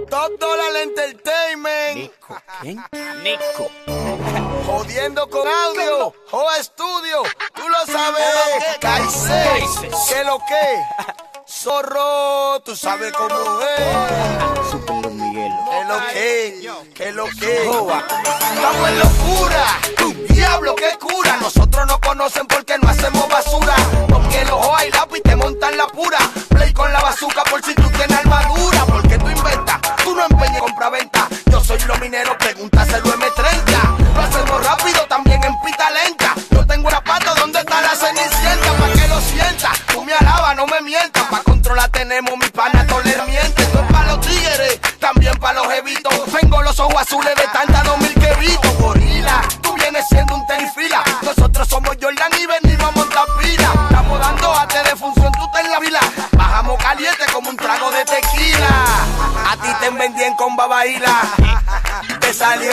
Top Dollar Entertainment. Nico. ¿Quién? Nico. Jodiendo con audio. Joa Studio. Tú lo sabes. Caicé. ¿Qué lo que? Zorro. Tú sabes cómo es. Super Los Miguelos. ¿Qué lo que? ¿Qué lo que? Joa. Estamos en locura. Diablo, qué cura. Nosotros no conocen porque no hacemos basura. Porque los Joa y lápiz te montan la pura. Play con la bazooka por si tú tienes armadura. Porque tú inventas. Tú no empeñes compra-venta. Yo soy los mineros, pregúntaselo M30. Lo hacemos rápido, también en pita lenta. Yo tengo una pata, ¿dónde está la cenicienta? Pa' que lo sientas, tú me alabas, no me mientas. Pa' controlar tenemos mi pana, toler miente. Esto es pa' los tigres, también pa' los evitos. Tengo los ojos azules de tanta 2000 que evito. Gorila, tú vienes siendo un tenifila. Nosotros somos Jordan y venimos a montar pila. Estamos dando ate de función, tú ten la vila. Bajamos caliente como un trago de tequila. A ti te vendían con babaíla. Te salió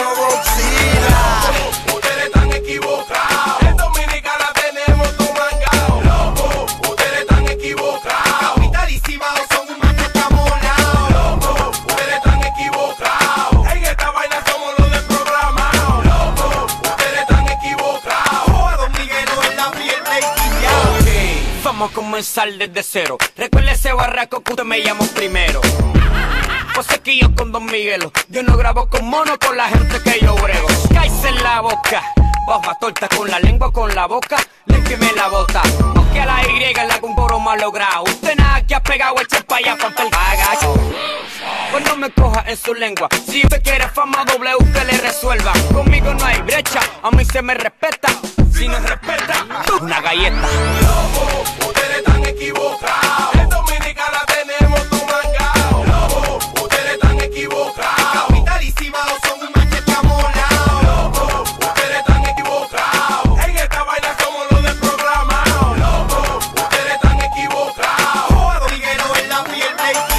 Godzilla. Ustedes están equivocados. En Dominicana tenemos tu mangao. Loco, ustedes están equivocados. Capitalísimas son un machete amolado. Loco, ustedes están equivocados. En esta vaina somos los desprogramados. Loco, ustedes están equivocados. Joa Don Miguelo en la piel de Ok, vamos a comenzar desde cero. Recuerde ese barraco que usted me llamó primero. Pues es que yo con Don Miguelo, yo no grabo con mono, con la gente que yo brego. Cállese en la boca, baja torta con la lengua, con la boca, límpiame la bota. Aunque a la Y le hago un coro mal logrado. Usted nada que ha pegado, eche pa' allá pa' el bagas. Pues no me coja en su lengua. Si usted quiere fama doble, usted le resuelva. Conmigo no hay brecha, a mí se me respeta. Si no respeta, una galleta. Loco, ustedes están equivocados. En Dominicana tenemos tu mangao. Loco, ustedes están equivocados. Capitalísimas son un machete amolado. Loco, ustedes están equivocados. En esta vaina somos los desprogramados. Loco, ustedes están equivocados. Joa Don Miguelo en la piel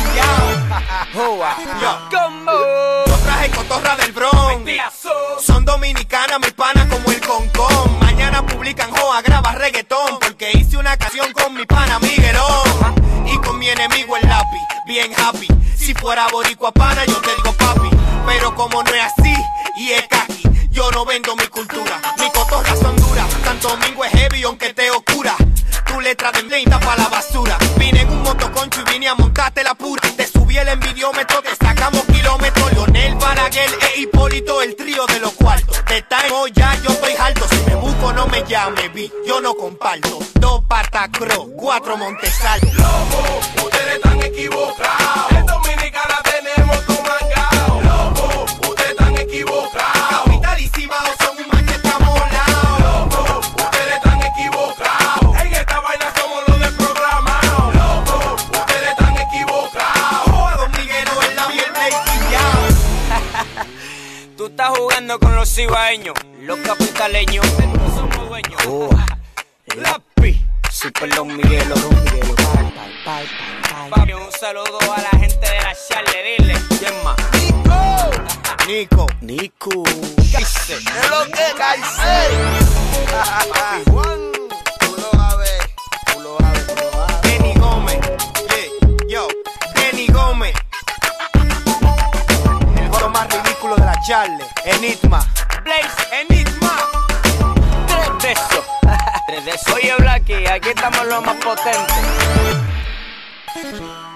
de Joa, como yo traje cotorra del Bronx. Son dominicanas, mis panas como el concón. Mañana publican Joa, graba reggaetón. Porque hice una canción con mi pana Miguelón. Y con mi enemigo el lápiz, bien happy. Si fuera boricua pana, yo te digo papi. Pero como no es así, y es kaki, yo no vendo mi cultura. Mi cotorra son duras, Santo Domingo es heavy aunque te oscura. Tu letra de 30 pa' la basura. Vine en un motoconcho y vine a montarte la pura. Te subí el envidiómetro, te sacamos kilómetros. Leonel, Balaguer e Hipólito, el trío de los cuartos. De time ya yo estoy alto. Si me busco no me llame, vi, yo no comparto. 2 Patacro, 4 Montesalto. Loco, ustedes están equivocados. En Dominicana tenemos tu mangao. Loco, ustedes están equivocados. Capitalísimas son un machete amolado. Loco, ustedes están equivocados. En esta vaina somos los desprogramados. Loco, ustedes están equivocados. Joa Don Miguelo en la piel de tú estás jugando con los cibaeños, los capitaleños, no somos dueños. Lápiz, Super Los Miguelos, Papi, un saludo a la gente de la Charle, dile. ¿Quién más? Nico. ¿Qué lo que, Caicé? Juan, tú lo sabes. Denny Gómez, yo, Denny Gómez. El coro más ridículo de la Charle, Enigma. Blaze, Enigma. 3 de esos. Oye, Blacky, aquí estamos los más potentes.